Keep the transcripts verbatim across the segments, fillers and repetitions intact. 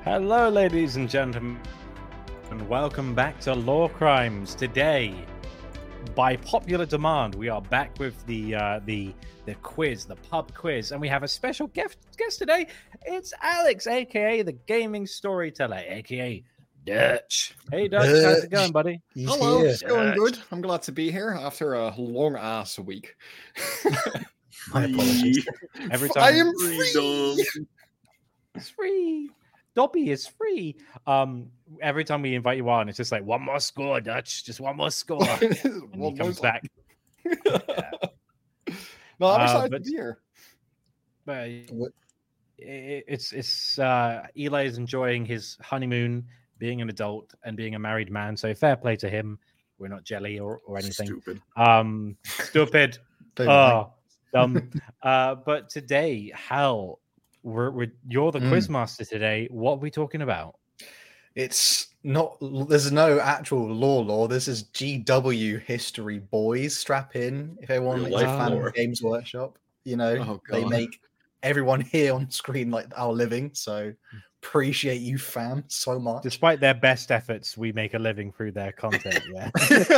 Hello, ladies and gentlemen, and welcome back to Law Crimes. Today, by popular demand, we are back with the uh, the the quiz, the pub quiz, and we have a special guest guest today. It's Alex, aka the gaming storyteller, aka Dutch. Hey, Dutch, Dutch. How's it going, buddy? He's Hello, here. It's going good. I'm glad to be here after a long ass week. My apologies. Every time I am free. It's free. Dobby is free. Um, every time we invite you on, it's just like one more score, Dutch. Just one more score. And he comes back. Yeah. No, I'm Uh, excited but- to be here. But it, it's it's uh, Eli is enjoying his honeymoon, being an adult and being a married man. So fair play to him. We're not jelly or, or anything. Stupid. Um, stupid. Don't Oh, dumb. uh, but today, Hal, we're, we're you're the Mm. quiz master today. What are we talking about? It's not, there's no actual law law. This is G W history, boys. Strap in. If everyone Real is a life fan lore. of Games Workshop, you know, Oh, they God. make everyone here on screen like our living. So appreciate you, fam, so much. Despite their best efforts, we make a living through their content. Yeah.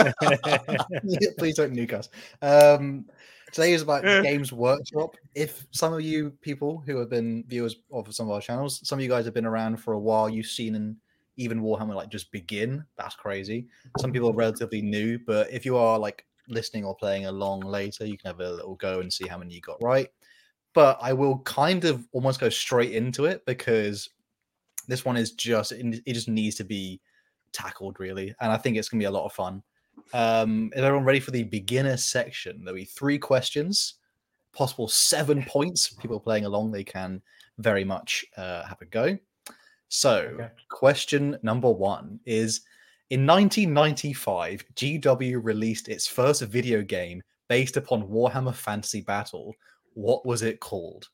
Yeah, please don't nuke us. Um, today is about Eh. Games Workshop. If some of you people who have been viewers of some of our channels, some of you guys have been around for a while, you've seen and even Warhammer like just begin. That's crazy. Some people are relatively new, but if you are like listening or playing along later, you can have a little go and see how many you got right. But I will kind of almost go straight into it because this one is just it just needs to be tackled really, and I think it's gonna be a lot of fun. Um, is everyone ready for the beginner section? There'll be three questions, possible seven points. People playing along, they can very much uh, have a go. So, Okay. question number one is: in nineteen ninety-five, G W released its first video game based upon Warhammer Fantasy Battle. What was it called?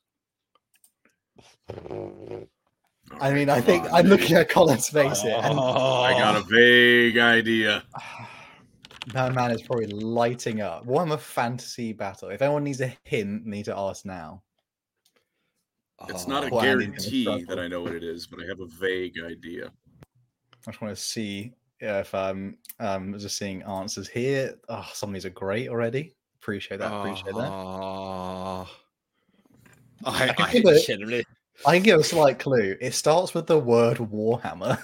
I mean, I think I'm looking at Colin's face here, and I got a vague idea. that man is probably lighting up. Warhammer Fantasy Battle. If anyone needs a hint, need to ask now. It's not a Oh, Andy's gonna guarantee struggle. that I know what it is, but I have a vague idea. I just want to see if um um just seeing answers here. Oh, some of these are great already. Appreciate that. Appreciate that. Uh, I, I can I give it- genuinely- I can give a slight clue. It starts with the word Warhammer.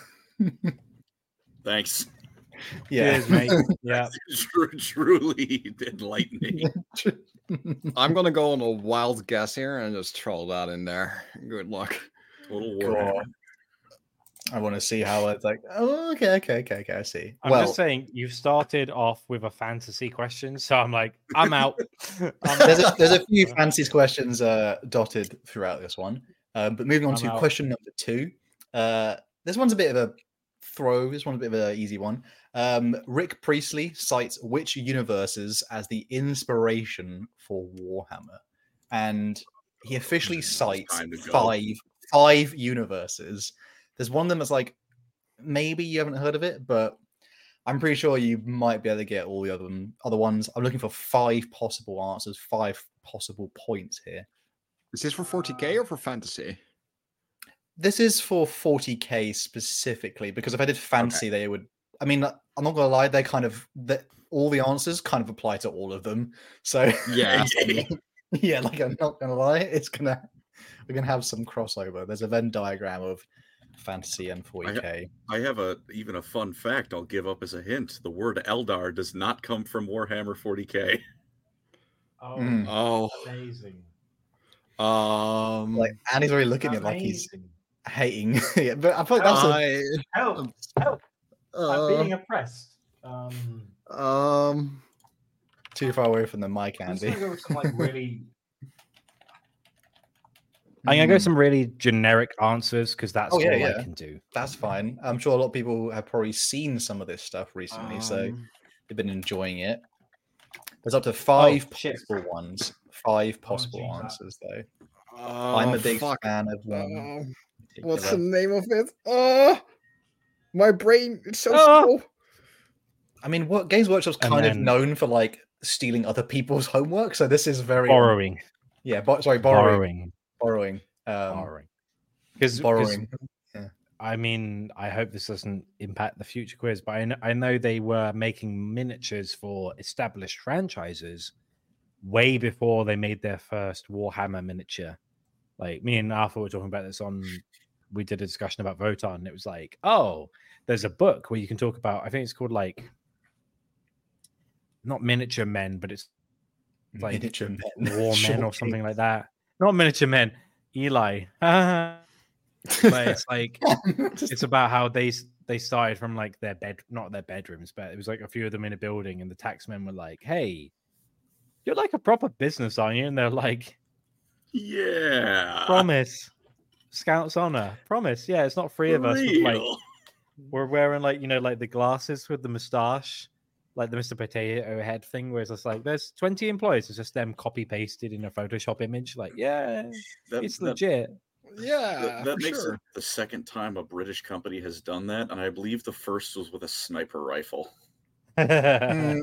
Thanks. Yeah. Cheers, mate. Yeah. Tru- Truly enlightening. I'm gonna go on a wild guess here and just throw that in there. Good luck. Total God. Warhammer. I want to see how it's like. Oh, okay, okay, okay, okay. I see. I'm well, just saying you've started off with a fantasy question, so I'm like, I'm out. I'm there's out. a, there's a few fancy questions uh, dotted throughout this one. Um, but moving on I'm to out. question number two. Uh, this one's a bit of a throw. This one's a bit of an easy one. Um, Rick Priestley cites which universes as the inspiration for Warhammer, and he officially cites time to go. five five universes. There's one of them that's like maybe you haven't heard of it, but I'm pretty sure you might be able to get all the other other ones. I'm looking for five possible answers, five possible points here. Is this for forty K or for fantasy? This is for forty K specifically because if I did fancy, they would. I mean, I'm not gonna lie, they kind of that all the answers kind of apply to all of them. So Yeah. yeah, like I'm not gonna lie, it's gonna we're gonna have some crossover. There's a Venn diagram of fantasy and forty K. I have a even a fun fact I'll give up as a hint. The word Eldar does not come from Warhammer forty K. Oh, Mm. Oh, amazing. um, Like Annie's already looking at it like he's Amazing. hating. Yeah, but I feel like that's a I, Help! Help! I'm uh, being oppressed. Um, um, too far away from the mic, I'm just Andy. gonna go with some like really. I'm gonna go with some really generic answers because that's Oh, yeah, all yeah. I can do. That's fine. I'm sure a lot of people have probably seen some of this stuff recently, so um, they've been enjoying it. There's up to five Oh, shit. possible ones. Five possible geez, that- answers, though. oh, I'm a big fuck. fan of one. Um, in what's the particular. name of it? Uh, my brain, it's so Ah! slow. I mean, what Games Workshop's And kind of then- known for like stealing other people's homework, so this is very Borrowing, Yeah, bo- sorry, borrowing, borrowing, borrowing, um, borrowing. Because borrowing. I mean, I hope this doesn't impact the future quiz, but I know, I know they were making miniatures for established franchises way before they made their first Warhammer miniature. Like me and Arthur were talking about this on, we did a discussion about Votan, and it was like, oh, there's a book where you can talk about, I think it's called like, not miniature men, but it's like Miniature men. war men Sure or something thing. like that. Not miniature men, Eli. But it's like, it's about how they they started from like their bed, not their bedrooms, but it was like a few of them in a building, and the taxmen were like, hey, you're like a proper business, aren't you? And they're like, Yeah. promise, Scouts honor, promise. Yeah, it's not three of us with like, Real. we're wearing like, you know, like the glasses with the moustache, like the Mister Potato Head thing, where it's just like there's twenty employees, it's just them copy pasted in a Photoshop image. Like, yeah, That, it's that, legit. Yeah, that, that for makes sure. it the second time a British company has done that, and I believe the first was with a sniper rifle. Mm.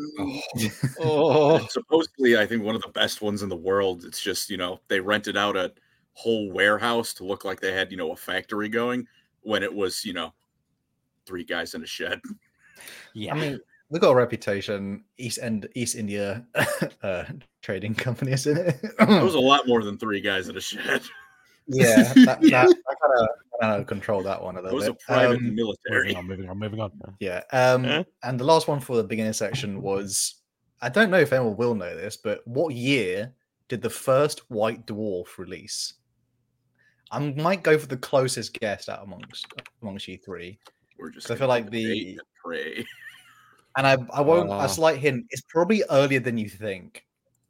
Oh, And supposedly, I think one of the best ones in the world. It's just, you know, they rented out a whole warehouse to look like they had, you know, a factory going when it was, you know, three guys in a shed. Yeah, I mean, we've got a reputation, East End, East India uh, trading companies in it. It was a lot more than three guys in a shed. yeah, that, that, I kind of control that one a It little was a bit. private Um, military. moving on, moving on, moving on. Yeah. Um, Eh? and the last one for the beginning section was, I don't know if anyone will know this, but what year did the first White Dwarf release? I might go for the closest guess out amongst amongst you three. We're just. So I feel gonna like debate the- and pray. And I, I won't, Uh. a slight hint, it's probably earlier than you think.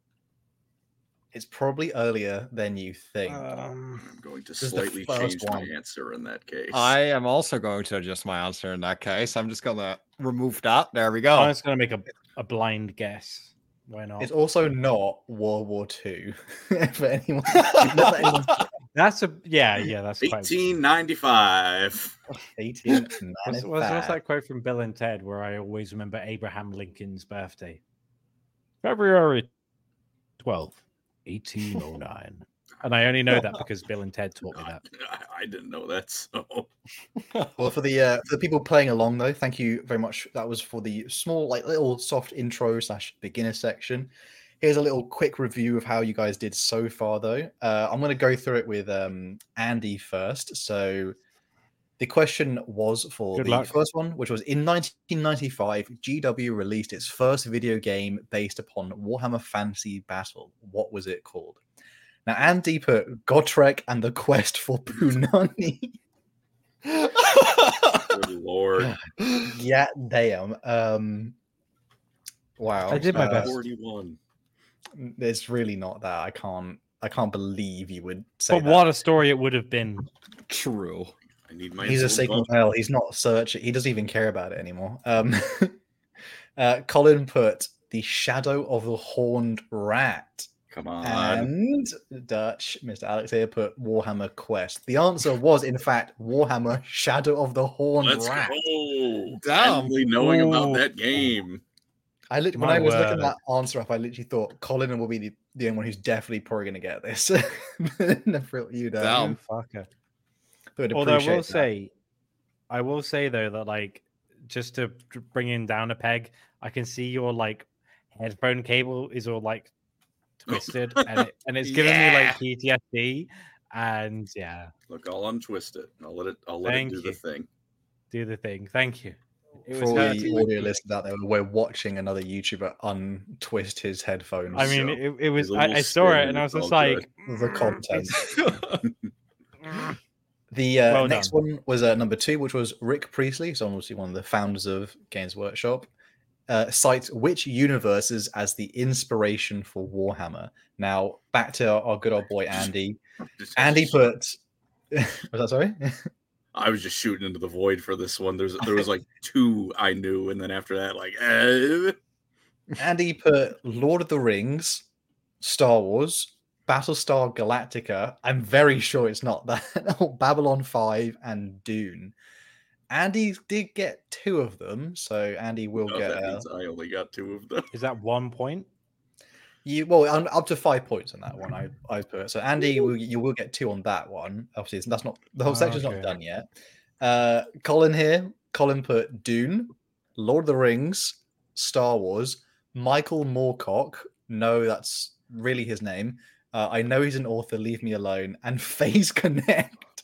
It's probably earlier than you think. Um, I'm going to is the slightly first change my one. answer in that case. I am also going to adjust my answer in that case. I'm just gonna remove that. There we go. I'm just gonna make a, a blind guess. Why not? It's also not World War Two. For anyone, not that anyone's That's a yeah, yeah. That's quite. eighteen ninety-five. eighteen What's, what's, what's that quote from Bill and Ted where I always remember Abraham Lincoln's birthday? February twelfth, eighteen oh nine. And I only know that because Bill and Ted taught me that. I didn't know that. So Well, for the uh, for the people playing along though, thank you very much. That was for the small, like little soft intro slash beginner section. Here's a little quick review of how you guys did so far, though. Uh, I'm going to go through it with um, Andy first. So the question was for Good the luck. first one, which was in nineteen ninety-five, G W released its first video game based upon Warhammer Fantasy Battle. What was it called? Now, Andy put Gotrek and the Quest for Punani. good lord. Yeah, damn. Um, wow. I did my Uh, best. forty-one. It's really not that. I can't. I can't believe you would say But that. what a story it would have been. True. I need my He's a insulin signal pump. hell. He's not searching. He doesn't even care about it anymore. Um, uh, Colin put the Shadow of the Horned Rat, Come on. and Dutch Mister Alex here put Warhammer Quest. The answer was, in fact, Warhammer Shadow of the Horned Let's Rat. go. Damn. Finally knowing about Ooh. that game. I lit- when My I was looking word. that answer up, I literally thought Colin will be the, the only one who's definitely probably going to get this. Never you know. Damn. You fucker. But I'd Although I appreciate will that. say, I will say though that like just to d- bring in down a peg, I can see your like headphone cable is all like twisted, and it, and it's giving me Yeah. like P T S D. And yeah, Look, I'll untwist it. I'll let it. I'll let Thank it do you. the thing. do the thing. Thank you. It For was all hurting the my audio feet. listeners out there, we're watching another YouTuber untwist his headphones. I mean, So, it, it was. a I, little I saw spin it and I was it's just all like, good. the content. it's- The uh, Well next done. one was uh, number two, which was Rick Priestley, so obviously one of the founders of Games Workshop, uh, cites which universes as the inspiration for Warhammer. Now, back to our, our good old boy Andy. Just- Andy put. Was that sorry? I was just shooting into the void for this one. There's there was like two I knew, and then after that, like eh. Andy put Lord of the Rings, Star Wars, Battlestar Galactica. I'm very sure it's not that. Babylon five and Dune. Andy did get two of them, so Andy will No, get that uh, means I only got two of them. Is that one point? you well un- up to five points on that one. I I put so Andy, will, you will get two on that one. Obviously, it's- that's not the whole Oh, section's okay. not done yet. Uh, Colin here. Colin put Dune, Lord of the Rings, Star Wars, Michael Moorcock. No, that's really his name. Uh, I know he's an author. Leave me alone. And Phase Connect.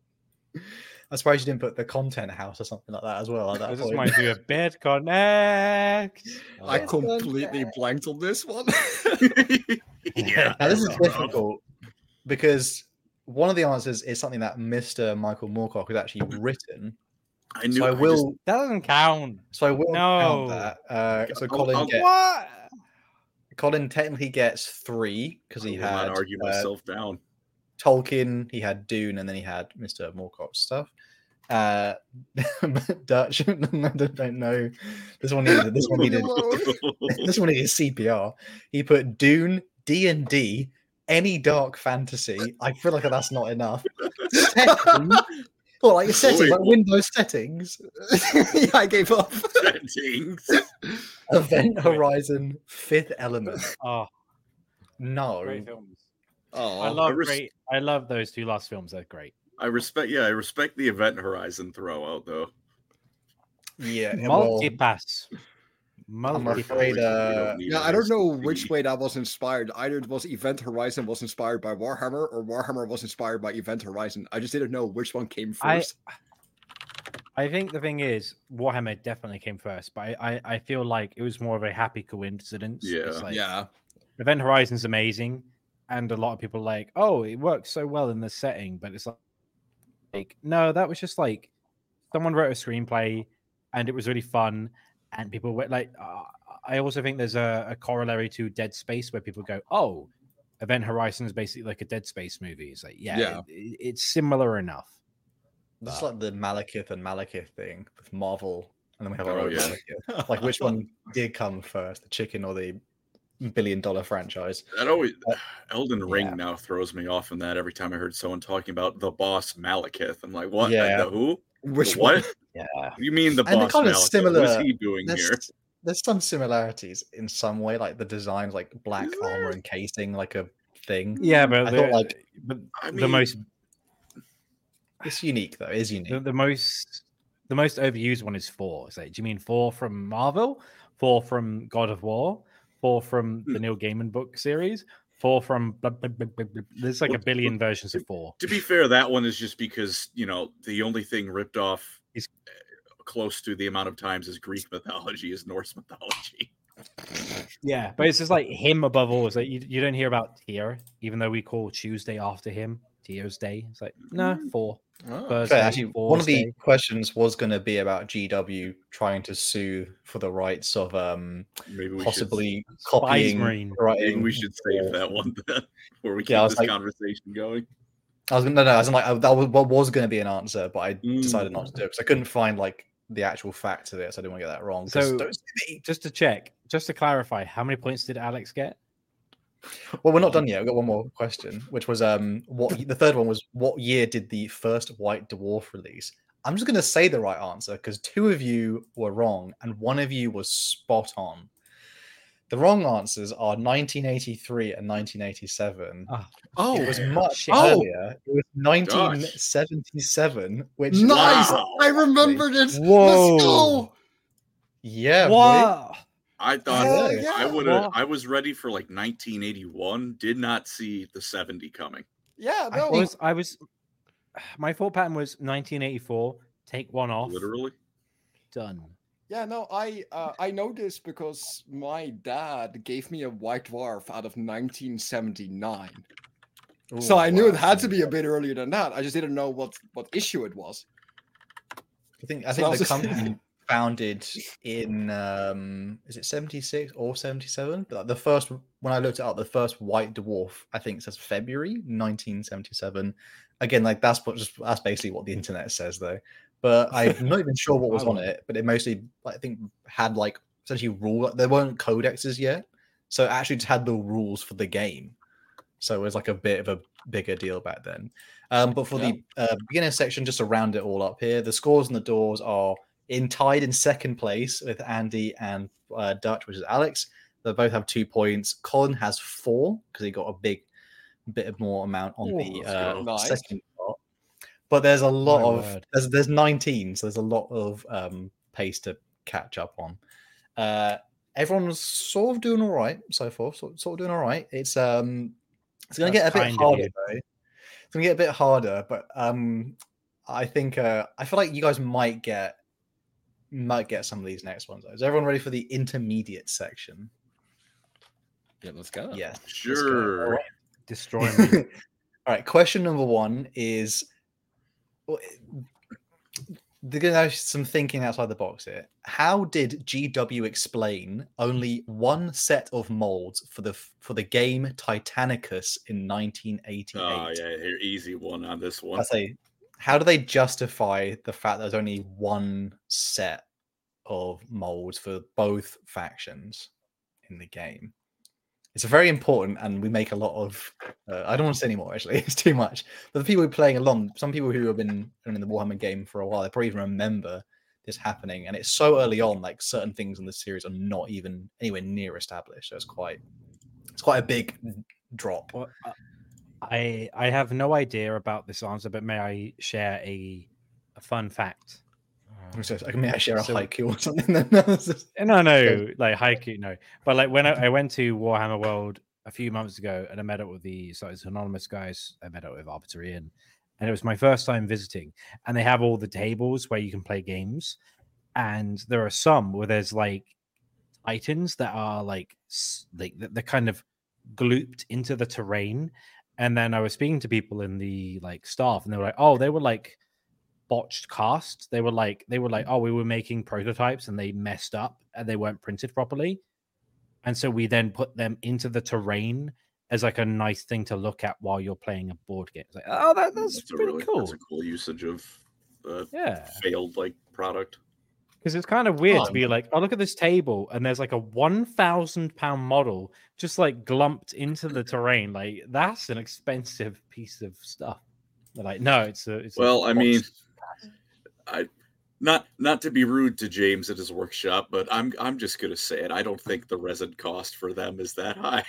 I'm surprised you didn't put the Content House or something like that as well. At that I just point. might do a bed connect. I Yes, completely okay. blanked on this one. Yeah. Now, this is that's rough. difficult because one of the answers is something that Mister Michael Moorcock has actually written. I knew. So I I just- will. That doesn't count. So I will No. count that. Uh, so I'll- Colin I'll- get, What? Colin technically gets three because I he will not had argue uh, myself down. Tolkien, he had Dune, and then he had Mister Moorcock's stuff. Uh, Dutch, I don't, don't know. This one needed. This one needed. This one needed C P R. He put Dune, D and D, any dark fantasy. I feel like that's not enough. Settings. Well, like settings, Wait, like what? Windows settings. yeah, I gave up. Settings. Event Horizon, Fifth Element. Oh, No. great films. Oh, I love I res- great. I love those two last films. They're great. I respect. Yeah, I respect the Event Horizon throw out though. Yeah. Well, Multipass. I'm Multipass. afraid. We don't Uh, need yeah, an I don't know S C P. which way that was inspired. Either it was Event Horizon was inspired by Warhammer, or Warhammer was inspired by Event Horizon. I just didn't know which one came I- first. I think the thing is, Warhammer definitely came first, but I, I, I feel like it was more of a happy coincidence. It's Yeah. like, yeah, Event Horizon's amazing, and a lot of people are like, oh, it works so well in this setting, but it's like, like, no, that was just like someone wrote a screenplay, and it was really fun, and people were like, uh, I also think there's a, a corollary to Dead Space where people go, oh, Event Horizon is basically like a Dead Space movie. It's like, yeah, Yeah. it- it's similar enough. It's like the Malekith and Malekith thing with Marvel, and then we have our Oh, own yeah. Malekith. Like, which one did come first, the chicken or the billion-dollar franchise? That always Uh, Elden Ring yeah. now throws me off in that every time I heard someone talking about the boss Malekith. I'm like, what? Yeah. The, the who? which The one? what? Yeah. What do you mean the And they're boss kind of Malekith? What similar. is he doing here? There's, there's some similarities in some way, like the designs, like black Is there? armor encasing, like a thing. Yeah, but, I the, thought, like, but I the most It's unique though. It is unique. the, the most the most overused one is four. So, do you mean four from Marvel, four from God of War, four from the Neil Gaiman book series, four from blah, blah, blah, blah, blah. There's like a Well, billion well, versions of four. To be fair, that one is just because, you know, the only thing ripped off Is- uh, close to the amount of times as Greek mythology is Norse mythology. Yeah, but it's just like him above all. It's like you, you don't hear about Tyr, even though we call Tuesday after him Tyr's Day. It's like no four. Oh. Thursday, Fair, actually, one of the Thursday. questions was going to be about G W trying to sue for the rights of um Maybe we possibly should, copying, Marine. maybe writing. we should save that one then, before we keep Yeah, I was this like- conversation going. I was gonna no, no, I was like I, that was what was going to be an answer, but I decided not to Mm. do it because I couldn't find like the actual facts of it, so I didn't want to get that wrong. 'cause So- don't sue me. Just to check, just to clarify, how many points did Alex get? Well, we're not done yet. We've got one more question, which was um what the third one was what year did the first White Dwarf release? I'm just gonna say the right answer because two of you were wrong and one of you was spot on. The wrong answers are nineteen eighty-three and nineteen eighty-seven. Oh, It was much shit. Oh! earlier. It was nineteen seventy-seven, which nice! Wow. I remembered it. Whoa. Let's go. yeah, boy. What? I thought Hell I yeah. would have. Well- I was ready for like nineteen eighty-one. Did not see the seventy coming. Yeah, I no. was I was my thought pattern was nineteen eighty-four. Take one off. Literally. Done. Yeah, no, I uh, I know this because my dad gave me a White Dwarf out of nineteen seventy-nine. So Ooh, I knew wow. it had to be a bit earlier than that. I just didn't know what what issue it was. I think I So I think the was just- company founded in um is it seventy-six or seventy-seven? But like the first when I looked it up, the first White Dwarf I think says February nineteen seventy-seven. Again, like that's what just that's basically what the internet says though. But I'm not even sure what was I on love it. But it mostly I think had like essentially rule. There weren't codexes yet, so it actually just had the rules for the game. So it was like a bit of a bigger deal back then. Um, but for Yeah. the uh, beginning section, just to round it all up here, the scores and the doors are in tied in second place with Andy and uh, Dutch, which is Alex. They both have two points. Colin has four because he got a big bit more amount on Ooh, the let's uh, go. Nice. second part. but there's a lot My of word. there's there's nineteen, so there's a lot of um, pace to catch up on. Uh, everyone's sort of doing all right so far. Sort, sort of doing all right. It's um, it's going to That's get a bit kind of harder you. though. It's going to get a bit harder, but um, I think uh, I feel like you guys might get might get some of these next ones. Though. Is everyone ready for the intermediate section? Yeah, let's go. Yes. Sure. Destroy me. All right. Question number one is they're going to have some thinking outside the box here. How did G W explain only one set of molds for the for the game Titanicus in nineteen eighty-eight? Oh yeah, here easy one on this one. I say, how do they justify the fact there's only one set of molds for both factions in the game? It's very important, and we make a lot of. Uh, I don't want to say anymore. Actually, it's too much. But the people who are playing along, some people who have been in the Warhammer game for a while, they probably even remember this happening. And it's so early on, like certain things in the series are not even anywhere near established. So it's quite, it's quite a big drop. Well, uh, I I have no idea about this answer, but may I share a a fun fact? So, I may I share a So- haiku or something? Then? No, no, like haiku, no. But like when I, I went to Warhammer World a few months ago, and I met up with the so it's anonymous guys. I met up with Arbiter Ian, and it was my first time visiting. And they have all the tables where you can play games, and there are some where there's like titans that are like s- like they're kind of glooped into the terrain. And then I was speaking to people in the like staff, and they were like, "Oh, they were like." Botched cast. They were like, they were like, oh, we were making prototypes and they messed up and they weren't printed properly. And so we then put them into the terrain as like a nice thing to look at while you're playing a board game. It's like, oh, that, that's, That's a pretty really cool. that's a cool usage of uh, Yeah. failed like product. Because it's kind of weird Oh, to be like, oh, look at this table, and there's like a one thousand pound model just like glumped into the terrain. Like, that's an expensive piece of stuff. They're like, no, it's a. It's a Well, I mean, box. I not not to be rude to James at his workshop, but I'm I'm just gonna say it. I don't think the resin cost for them is that high.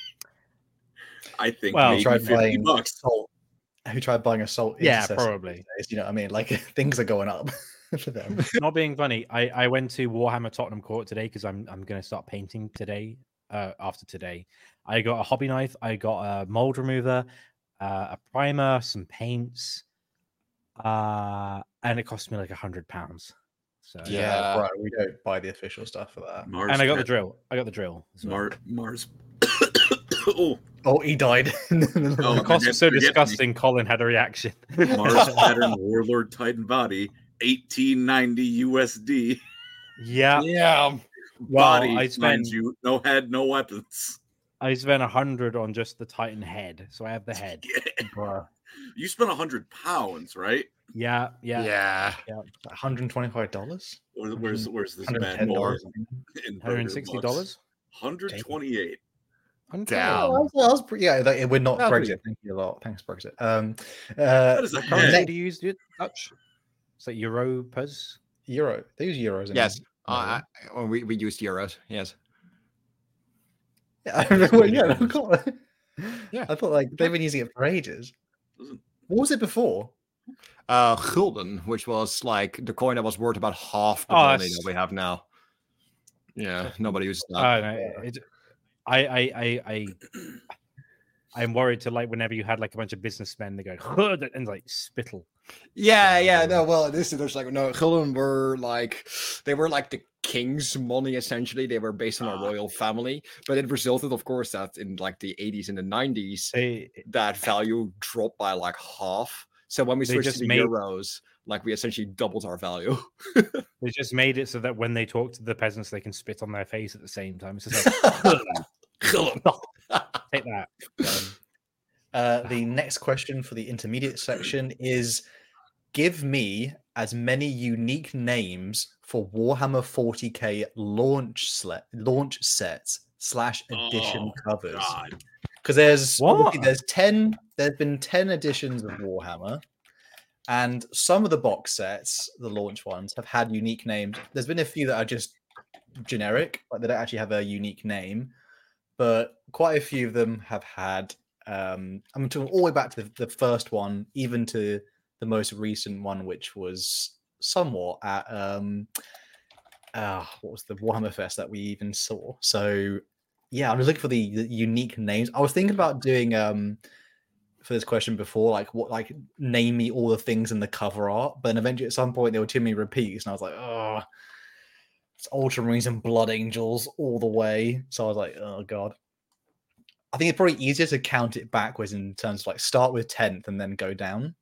I think Well, maybe tried fifty buying bucks. Salt. Who tried buying a salt? Yeah, intercessor probably. these days, you know what I mean? Like things are going up for them. Not being funny, I, I went to Warhammer Tottenham Court today because I'm I'm going to start painting today. Uh, after today, I got a hobby knife, I got a mold remover, uh, a primer, some paints, uh, and it cost me like a hundred pounds. So Yeah. Yeah, right. We don't buy the official stuff for that. Mars and I got the Pat- drill. I got the drill. as well. Mar- Mars. oh, Oh, he died. Oh, The cost forget- was so forget me. disgusting. Colin had a reaction. Mars pattern Warlord Titan body, eighteen ninety U S D. yeah, Yeah. Well, Body, I mind spent you, no head, no weapons. I spent a hundred on just the Titan head, so I have the head. Bruh. You spent a hundred pounds, right? Yeah, yeah, Yeah. one hundred twenty-five dollars. Where's where's, where's this one hundred bad ten boy dollars. in one hundred sixty dollars. one hundred twenty-eight. Damn. Oh, that was pretty, yeah, like, we're not That's pretty Brexit. Thank you a lot. Thanks, Brexit. Um, uh, That is a What currency head. do you use? Do you Dutch? It's like Euro, Puz. Euro. They use euros. in Yes. it. Uh, I, well, we, we used euros. Yes. Yeah, I don't know. what- Yeah, of course. Yeah. I thought like they've been using it for ages. Doesn't- What was it before? Uh, gulden, which was like the coin that was worth about half the Oh, money that's- that we have now. Yeah, nobody uses that. Uh, no, it, I, I, I, I, I'm worried to like whenever you had like a bunch of businessmen, they go and like spittle. Yeah, yeah, no, well, this is there's like no gulden were like they were like the king's money essentially. They were based on a Ah. royal family, but it resulted, of course, that in like the eighties and the nineties, They, that value dropped by like half. So when we They switched just to the made- euros, like we essentially doubled our value. they just made it so that when they talk to the peasants, they can spit on their face at the same time. It's just like, take that. Um, Uh, the next question for the intermediate section is: give me as many unique names for Warhammer forty K launch sle- launch sets slash edition Oh, covers. God. Because there's obviously What? there's ten. There's been ten editions of Warhammer, and some of the box sets, the launch ones, have had unique names. There's been a few that are just generic, like they don't actually have a unique name, but quite a few of them have had. Um, I'm talking all the way back to the, the first one, even to the most recent one, which was somewhat at um, uh, what was the Warhammer Fest that we even saw. So yeah, I'm just looking for the, the unique names. I was thinking about doing um for this question before, like what, like name me all the things in the cover art, but then eventually at some point there were too many repeats, and I was like, oh, it's Ultramarines and Blood Angels all the way. So I was like, oh god. I think it's probably easier to count it backwards in terms of like start with tenth and then go down.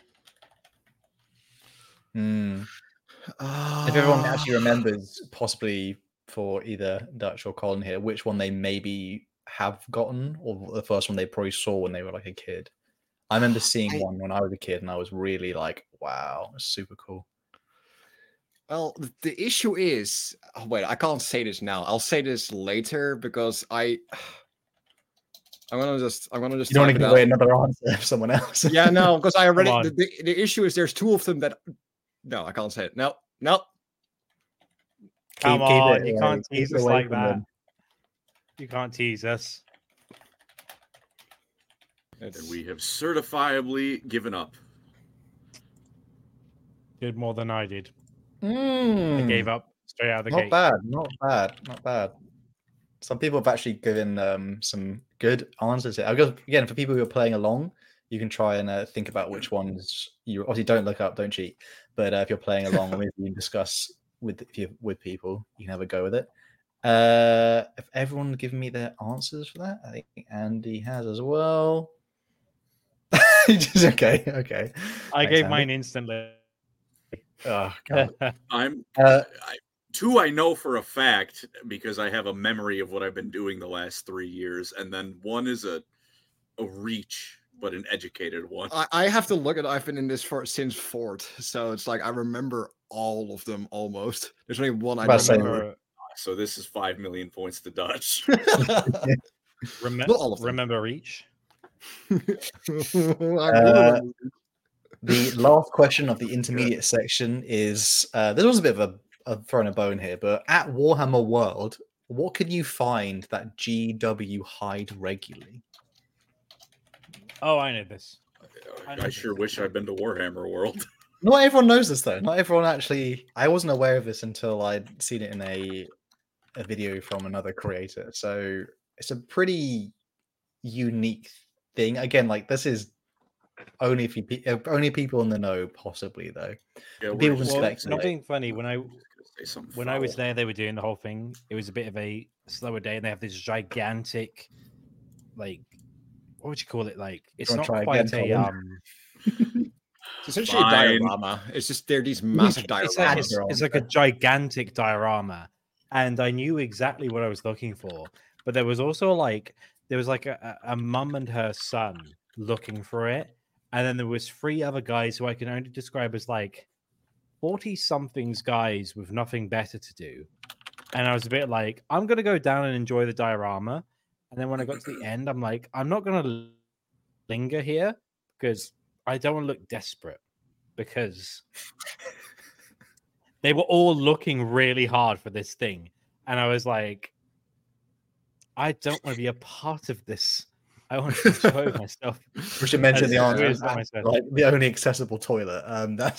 Hmm. Uh, If everyone actually remembers, possibly for either Dutch or Colin here, which one they maybe have gotten, or the first one they probably saw when they were like a kid. I remember seeing I- one when I was a kid, and I was really like, "Wow, it's super cool." Well, th- the issue is, oh, wait, I can't say this now. I'll say this later because I, I'm gonna just, I'm gonna just. You don't want type to it give away out. another answer of someone else. Yeah, no, because I already. on. The, the, the issue is there's two of them that. No, I can't say it. No, no. Come Keep- keep on, it you away, can't keep tease it us away like from that. them. You can't tease us. And It's, we have certifiably given up. Did more than I did. I Mm, gave up straight out of the not gate. bad, not bad, not bad. Some people have actually given um, some good answers here. I guess, again, for people who are playing along, you can try and uh, think about which ones you obviously don't look up, don't cheat. But uh, if you're playing along, or maybe you can discuss with if you with people, you can have a go with it. Uh, if everyone given me their answers for that, I think Andy has as well. Just, okay, okay. I Thanks, gave Andy. mine instantly. Oh, God. I'm Uh, I, two I know for a fact because I have a memory of what I've been doing the last three years, and then one is a a reach, but an educated one. I, I have to look at. I've been in this for since Fort, so it's like I remember all of them almost. There's only one I About don't to say, remember. Remember, So this is five million points to Dutch. rem- Not all of them. remember Reach? I will Uh, remember. The last question of the intermediate section is uh, this was a bit of a, a throwing a bone here, but at Warhammer World, what can you find that G W hide regularly? Oh, I know this. I know I this. sure wish I'd been to Warhammer World. Not everyone knows this though. Not everyone actually. I wasn't aware of this until I'd seen it in a a video from another creator. So it's a pretty unique thing. Again, like this is only if you pe- uh, only people in the know, possibly though. Yeah, we're People can just- Well, speculate. something funny when I gonna say something when I was foul. there, they were doing the whole thing. It was a bit of a slower day, and they have this gigantic, like, what would you call it? Like, it's wanna not try quite again, a Colin? um. It's essentially a Fine. diorama. It's just they're these massive It's, like, dioramas. it's, it's like a gigantic diorama, and I knew exactly what I was looking for. But there was also like there was like a, a a mum and her son looking for it, and then there was three other guys who I can only describe as like forty somethings guys with nothing better to do. And I was a bit like, I'm gonna go down and enjoy the diorama. And then when I got to the end, I'm like, I'm not gonna linger here because I don't want to look desperate, because they were all looking really hard for this thing. And I was like, I don't want to be a part of this. I want to enjoy myself. We should mention As the weird answer. as that might sound. Like the only accessible toilet. Um, that's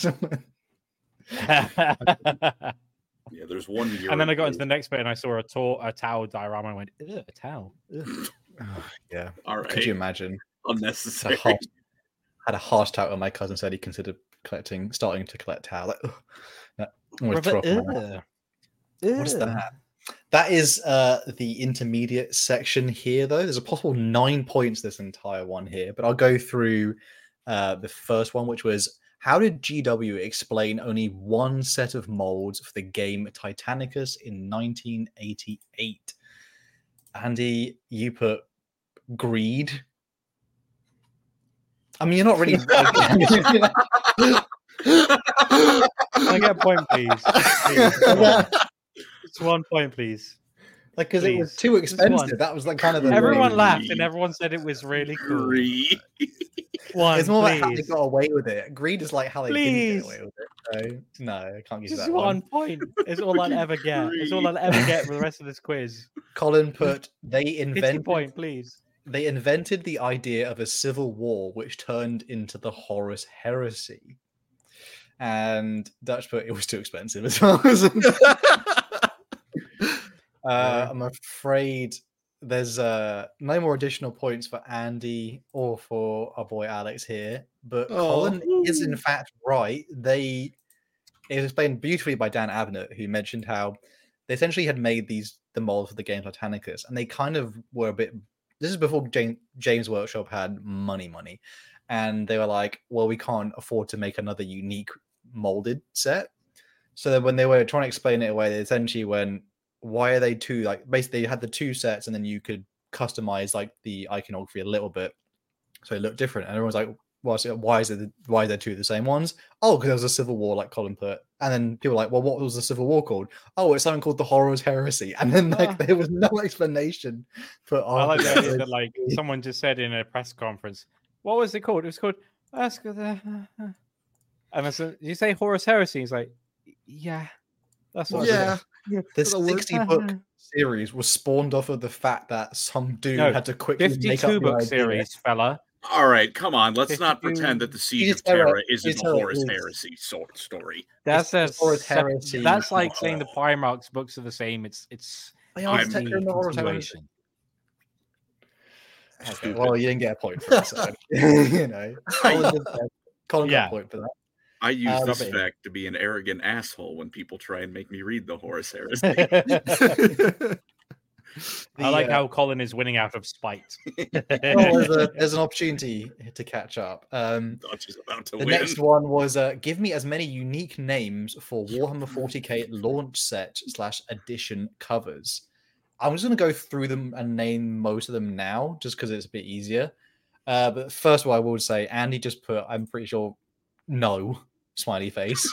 Yeah, there's one year. And then I got ago- into the next bit and I saw a, to- a towel diorama and I went, Ugh, a towel. Ugh." yeah. All right, Could you imagine? It's a unnecessary. harsh, had a harsh talk when my cousin said he considered collecting, starting to collect towel. Like, ugh, that almost threw Brother, off my mouth. ugh. What's Ugh. that? That is uh, the intermediate section here, though. There's a possible nine points this entire one here, but I'll go through uh, the first one, which was how did G W explain only one set of molds for the game Titanicus in nineteen eighty-eight? Andy, you put greed. I mean, you're not really. Can I get a point, please? Please, come on. Just one point, please. Like, because it was Please, too just one. expensive. That was like kind of the Everyone Greed. laughed and everyone said it was really cool. Greed. One, It's more like how they please. got away with it. Greed is like how they didn't Please. get away with it. So no, I can't give you Just that one one. point. It's all I'll ever get. It's all I'll ever get for the rest of this quiz. Colin put they Fifty invented point, please. they invented the idea of a civil war, which turned into the Horus Heresy. And Dutch put it was too expensive as well. uh, I'm afraid there's uh, no more additional points for Andy or for our boy Alex here. But Oh. Colin is in fact right. They it was explained beautifully by Dan Abnett, who mentioned how they essentially had made these the mold for the game Titanicus, and they kind of were a bit. This is before James, James Workshop had money, money, and they were like, "Well, we can't afford to make another unique molded set." So then, when they were trying to explain it away, they essentially went, "Why are they two like?" Basically, they had the two sets, and then you could customize like the iconography a little bit, so it looked different. And everyone's like, well, so why is it? Why are there two of the same ones? Oh, because there was a civil war, like Colin put. And then people were like, well, what was the civil war called? Oh, it's something called the Horus Heresy. And then like Ah. there was no explanation for. I like the idea afterwards. that like someone just said in a press conference, "What was it called?" It was called. Ask the. And I said, "Did you say Horus Heresy?" He's like, "Yeah, that's what." Yeah. This that'll work. sixty book series was spawned off of the fact that some dude No, had to quickly make up Fifty-two the book idea. series, fella. All right, come on. Let's not fifty-two pretend that the Siege It's of Terra Terra- isn't it's a Terra Horus is- Heresy sort story. That's a It's Horus sep- Heresy. That's like saying the Primarch's books are the same. It's it's They are I'm- technically the Horus Heresy. continuation. Okay, Stupid. well, you didn't get a point for that. So, you know, Colin, did that. Colin got Yeah. a point for that. I use Uh, this Robin. fact to be an arrogant asshole when people try and make me read the Horus Heresy. I The, like uh, how Colin is winning out of spite. well, there's, a, there's an opportunity to catch up. Um, Dutch is about to the win. next one was uh, give me as many unique names for Warhammer forty K launch set slash edition covers. I'm just going to go through them and name most of them now, just because it's a bit easier. Uh, but first of all, I will say Andy just put, I'm pretty sure, no smiley face.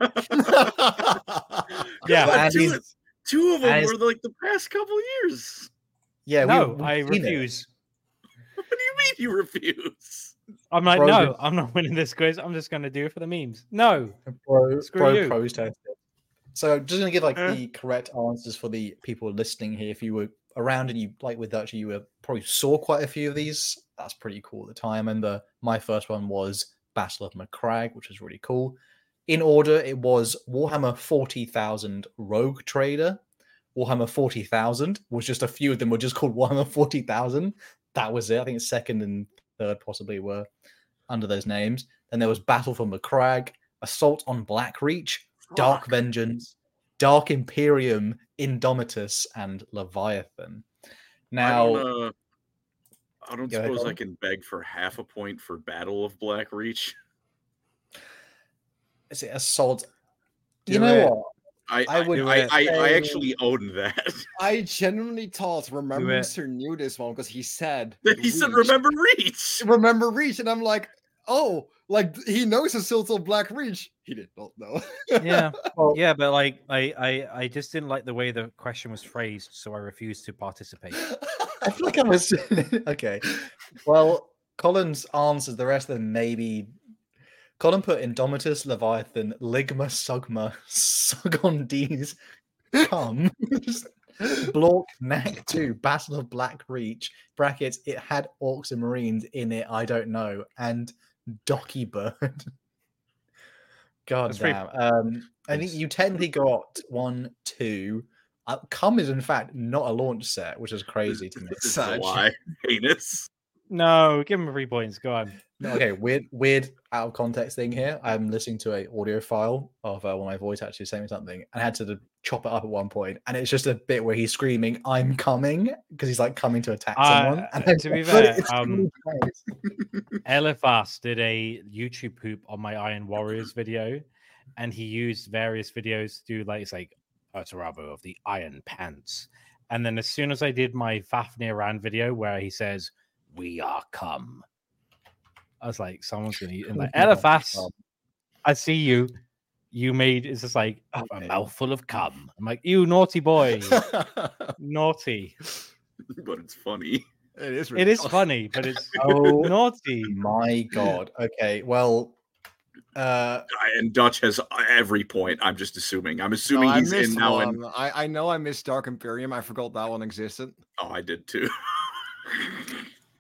Yeah, But two, Andy's- two of them Andy's- were like the past couple years. Yeah, we- no, we've I seen it. refuse. What do you mean you refuse? I'm like, Bro, no, this- I'm not winning this quiz. I'm just going to do it for the memes. No. Bro, Screw bro you. protested. So I'm just gonna give like Eh. the correct answers for the people listening here. If you were around and you like with Dutch, you were probably saw quite a few of these. That's pretty cool at the time. And the my first one was Battle of Macragge, which was really cool. In order, it was Warhammer forty thousand Rogue Trader. Warhammer forty thousand was just a few of them were just called Warhammer forty thousand. That was it. I think second and third possibly were under those names. Then there was Battle for Macragge, Assault on Blackreach, Dark Fuck. Vengeance, Dark Imperium, Indomitus, and Leviathan. Now, I don't, uh, I don't Go ahead, suppose I Colin. can beg for half a point for Battle of Blackreach. is it Assault? Do You know it. what? I I I, would I, I, I say- actually own that. I genuinely thought Remember it. Mister knew this one because he said he said, Reach. "Remember Reach." Remember Reach, and I'm like, oh, like he knows Assault on Black Reach. He did not know. Yeah. Well, Yeah, but like I, I I just didn't like the way the question was phrased, so I refused to participate. I feel like I was okay. Well, Colin's answers, the rest of them maybe. Colin put Indomitus, Leviathan, Ligma, Sugma, Sugondese, Come, Blork, Knack two, Battle of Black Reach, brackets, it had Orcs and Marines in it, I don't know, and Docky Bird. God That's pretty- damn. Um, I think you technically got one, two. Uh, Come is in fact not a launch set, which is crazy to me. This is a Such. lie. Heinous. No, give him three points. Go on. No, okay, weird, weird out of context thing here. I'm listening to a audio file of uh, one of my voice actually saying something, and I had to chop it up at one point, and it's just a bit where he's screaming, "I'm coming," because he's like coming to attack Uh, someone. And I to be put fair, it- it's um, really funny. Eliphas did a YouTube poop on my Iron Warriors video, and he used various videos to do like it's like Urtarabo of the Iron Pants. And then as soon as I did my Fafnir Rand video where he says, "We are come," I was like, someone's gonna eat and like Eliphas, I see you. You made it's just like a Okay. mouthful of cum. I'm like, you naughty boy. Naughty. But it's funny. It is. It is funny, but it's Oh naughty. my god. Okay, well, uh, I- And Dutch has every point. I'm just assuming. I'm No, assuming I he's in missed now. one. And I, I know I missed Dark Imperium. I forgot that one existed. oh, I did too.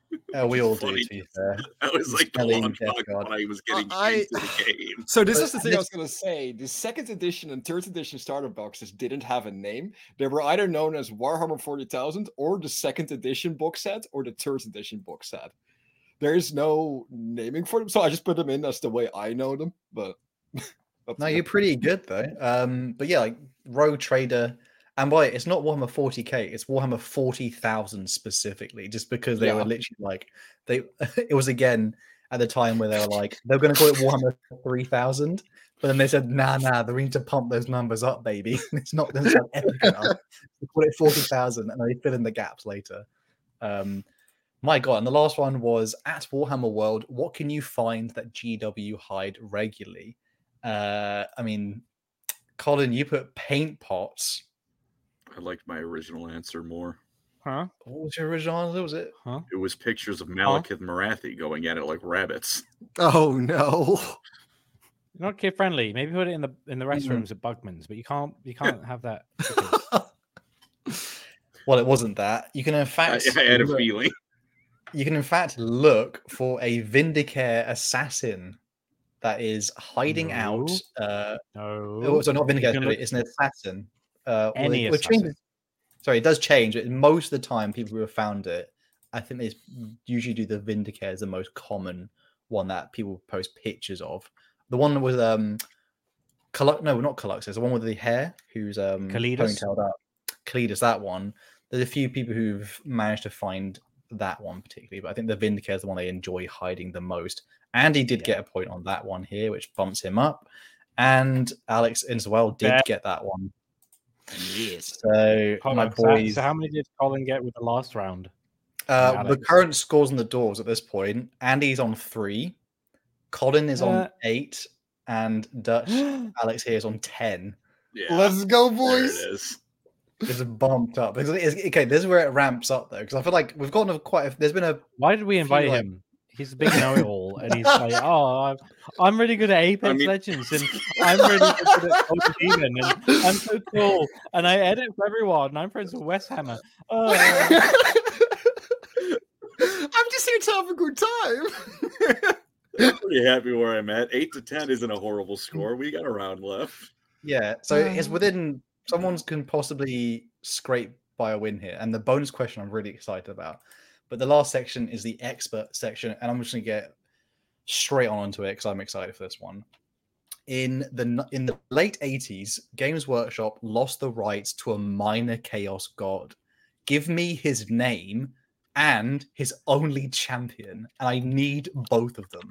Uh, we all do, Funny. to be fair. That was like the Smelling launch Death bug Guard. when I was getting I- into the game. So this But is the thing I this- was gonna say. The second edition and third edition starter boxes didn't have a name. They were either known as Warhammer forty thousand or the second edition box set or the third edition box set. There is no naming for them, so I just put them in as the way I know them. But No, you're pretty good though. Um, but yeah, like Rogue Trader, and by it's not Warhammer forty K, it's Warhammer forty thousand specifically, just because they Yeah. were literally like they. It was again at the time where they were like they were going to call it Warhammer three thousand, but then they said, "Nah, nah, we need to pump those numbers up, baby. It's not going to sound epic enough. We call it forty thousand, and they fill in the gaps later." Um, my God, and the last one was at Warhammer World. What can you find that G W hide regularly? Uh, I mean, Colin, you put paint pots. I liked my original answer more. Huh? What was your original answer? Was it? Huh? It was pictures of Malekith Marathi going at it like rabbits. oh no. Not kid friendly. Maybe put it in the in the Mm-hmm. restrooms at Bugman's, but you can't you can't have that. because- Well, it wasn't that. You can in I, fact I had a look, feeling. you can in fact look for a Vindicare assassin that is hiding out. No. Uh, no. oh, so not You Vindicare, can sorry, look- it's an assassin. Uh, well, Any it- well, it changes- assassin. Sorry, it does change. But most of the time, people who have found it, I think they usually do the Vindicare as the most common one that people post pictures of. The one with um, Colu- no, not Caluxus, the one with the hair, who's um, Kalidas? ponytailed up. Kalidas, that one. There's a few people who've managed to find that one particularly, but I think the Vindicare is the one they enjoy hiding the most. Andy did Yeah. get a point on that one here, which bumps him up, and Alex as well did Yeah. get that one. Yes. So Hold my on, so- boys. So how many did Colin get with the last round? Uh, the Alex? current scores on the doors at this point: Andy's on three, Colin is on Uh, eight, and Dutch Alex here is on ten. Yeah. Let's go, there boys. it is. It's bumped up because it's, okay. This is where it ramps up though, because I feel like we've gotten a quite. A, there's been a Why did we invite like- him? He's a big know-it-all, and he's like, "Oh, I'm, I'm really good at Apex I mean- Legends, and I'm really good at Call of Demon, and I'm so cool, and I edit for everyone, and I'm friends with Wes Hammer." Oh, I'm just here to have a good time. I'm pretty happy where I'm at. Eight to ten isn't a horrible score. We got a round left. yeah. So it's within someone's can possibly scrape by a win here, and the bonus question I'm really excited about. But the last section is the expert section, and I'm just gonna get straight on onto it because I'm excited for this one. In the n- in the late eighties, Games Workshop lost the rights to a minor chaos god. Give me his name and his only champion, and I need both of them.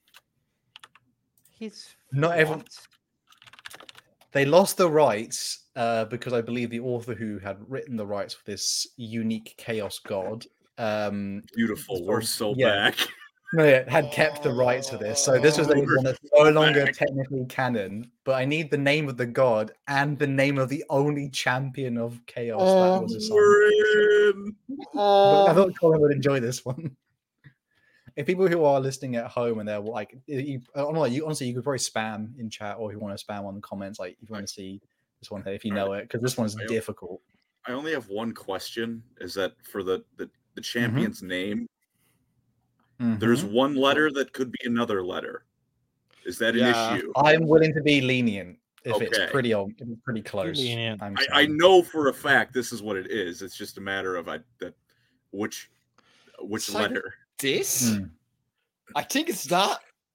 he's Not everyone. They lost the rights uh, because I believe the author who had written the rights for this unique chaos god. Um, Beautiful. So, We're so yeah. back. No, yeah, had kept the rights for this. So this was the We're one that's no so longer back. technically canon, but I need the name of the god and the name of the only champion of chaos that was assigned. We're in. But I thought Colin would enjoy this one. If people who are listening at home and they're like, you, I don't know, you honestly, you could probably spam in chat, or if you want to spam on the comments, like if you want to see this one here, if you know it, because this one's I- difficult. I only have one question. Is that for the the, the Mm-hmm. champion's name? There's Mhm. one letter that could be another letter. Is that an Yeah. issue? I'm willing to be lenient if it's Okay. pretty on, if it's pretty close. lenient. I'm I, I saying. know for a fact this is what it is. It's just a matter of I that which which It's like- letter. This? Hmm. I think it's that.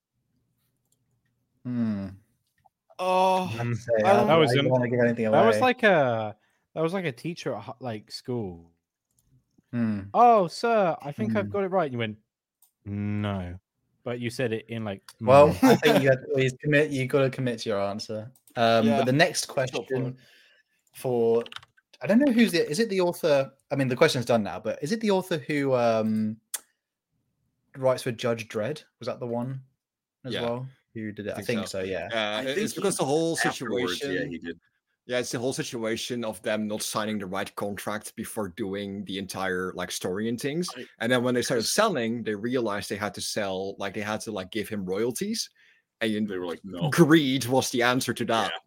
Hmm. Oh, Um, Say, I I, don't- That was I don't an- want to give anything away. that was like a that was like a teacher at hu- like school. Hmm. Oh, sir, I think I've Hmm. got it right. And you went, no, but you said it in like, Well, "Mm." I think you had to commit. You got to commit to your answer. Um, Yeah. But the next Go for it. question for I don't know who's the is it the author? I mean, the question's done now, but is it the author who um writes for Judge Dredd? Was that the one as Yeah. well? Who did it? I think think, so. so. Yeah. uh, I think it's he- because the whole Afterwards, situation. yeah, he did. Yeah, it's the whole situation of them not signing the right contract before doing the entire like story and things. I- And then when they started selling, they realized they had to sell, like they had to like give him royalties. And They were like, no. greed was the answer to that.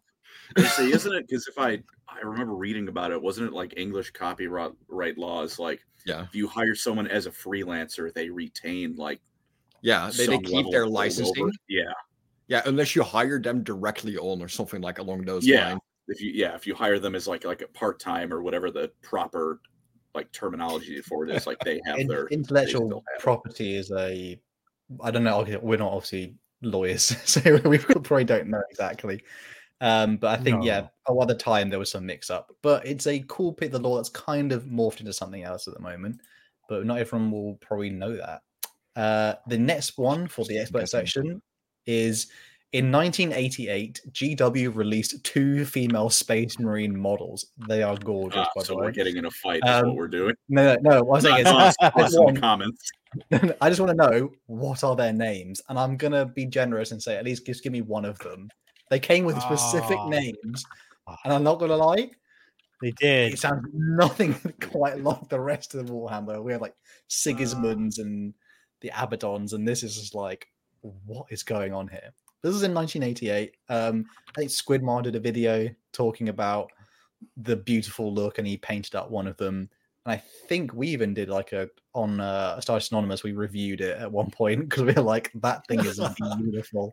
You see, isn't it? Because if I I remember reading about it, wasn't it like English copyright laws? Like, Yeah, if you hire someone as a freelancer, they retain like yeah. They, they some keep level their of holdover. licensing. Yeah, Yeah, unless you hire them directly on or something like along those yeah. lines. If you yeah, if you hire them as like like a part time or whatever the proper like terminology for it is, like they have In- their they intellectual still have it. property is a, I don't know. okay, We're not obviously lawyers, so we probably don't know exactly. Um, but I think yeah, No. a lot of the time there was some mix up. But it's a cool pick of the law that's kind of morphed into something else at the moment. But not everyone will probably know that. Uh, the next one for the expert section is in nineteen eighty-eight, G W released two female Space Marine models. They are gorgeous, Ah, by so the we're way. getting in a fight is Um, what we're doing. No, no, no. What I'm saying Not is, us, I us just in the want- comments. I just want to know what are their names, and I'm gonna be generous and say at least just give me one of them. They came with specific Ah. names, and I'm not gonna lie, They did. it sounds nothing quite like the rest of the Warhammer. We had like Sigismunds and the Abaddons, and this is just like, what is going on here? This is in nineteen eighty-eight. Um, I think Squidmar did a video talking about the beautiful look, and he painted up one of them. And I think we even did like a on uh, Star Anonymous. We reviewed it at one point because we were like, that thing is beautiful.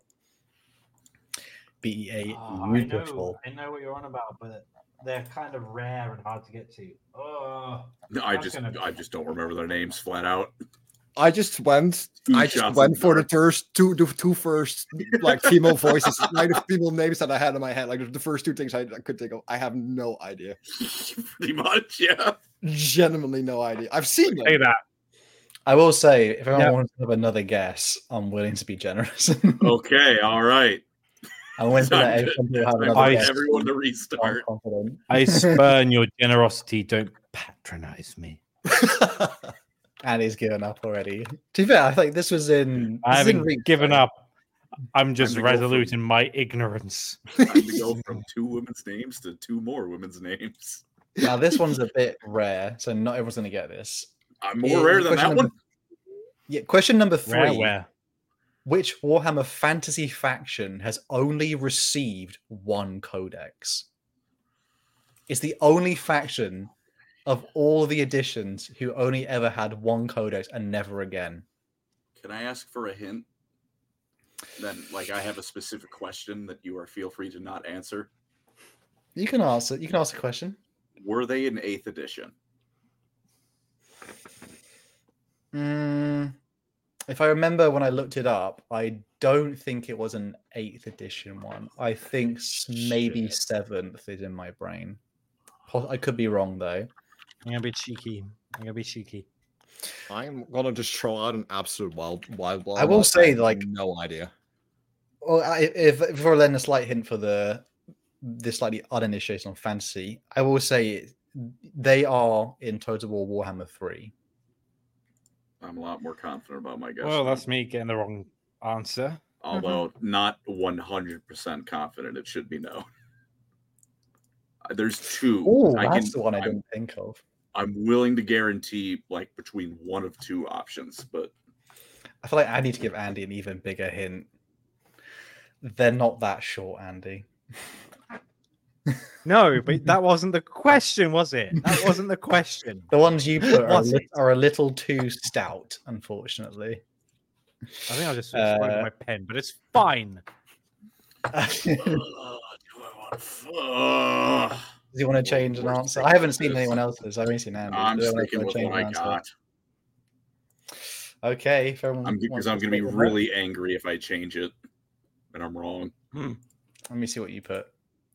B E A Ah, I know, beautiful. I know what you're on about, but they're kind of rare and hard to get to. Oh, No, I That's just gonna- I just don't remember their names flat out. I just went. Two I just shots went in for the dark. first two, the two first like female voices, like the female names that I had in my head. Like the first two things I, I could think of. I have no idea. Pretty much, yeah. Genuinely no idea. I've seen say them. that. I will say, if anyone Yeah. wants to have another guess, I'm willing to be generous. Okay, all right. I'm willing to Time let to- everyone have time another for I- guess. everyone to I'm restart. confident. I spurn your generosity. Don't patronize me. And he's given up already. To be fair, I think this was in. I this is in haven't Reach, given though. up. I'm just to go resolute from- in my ignorance. Time to go from two women's names to two more women's names. Now this one's a bit rare, so not everyone's going to get this. I'm Yeah, more rare than question that number- one. Yeah, question number three: Rare, where? which Warhammer Fantasy faction has only received one codex? It's the only faction of all the editions who only ever had one codex and never again. Can I ask for a hint? Then, like, I have a specific question that you are feel free to not answer. You can answer. You can ask a question. Were they in eighth edition? Mm, if I remember when I looked it up, I don't think it was an eighth edition one. I think s- maybe Shit. seventh is in my brain. Po- I could be wrong though. I'm gonna be cheeky. I'm gonna be cheeky. I'm gonna just throw out an absolute wild, wild. I will wild- say, have like- no idea. Well, I, if if we're letting a slight hint for the the slightly uninitiated on fantasy, I will say they are in Total War Warhammer three. I'm a lot more confident about my guess. Well, now. that's me getting the wrong answer. Although not one hundred percent confident it should be no. Uh, There's two. Oh, I that's can, the one I I'm, didn't think of. I'm willing to guarantee like between one of two options, but I feel like I need to give Andy an even bigger hint. They're not that short, Andy. No, but that wasn't the question, was it? That wasn't the question. The ones you put are, a Was lit- it? are a little too stout, unfortunately. I think I'll just switch Uh, uh, my pen, but it's fine. uh, do I want to? Uh, Do you want to change an Worst answer? thing I haven't about seen this. anyone else's. I've only seen Andy. I'm Do you wanna sticking with change what I an answer? got. Okay, if everyone I'm because wants I'm to going to be stick with that. really angry if I change it, and I'm wrong. Let me see what you put.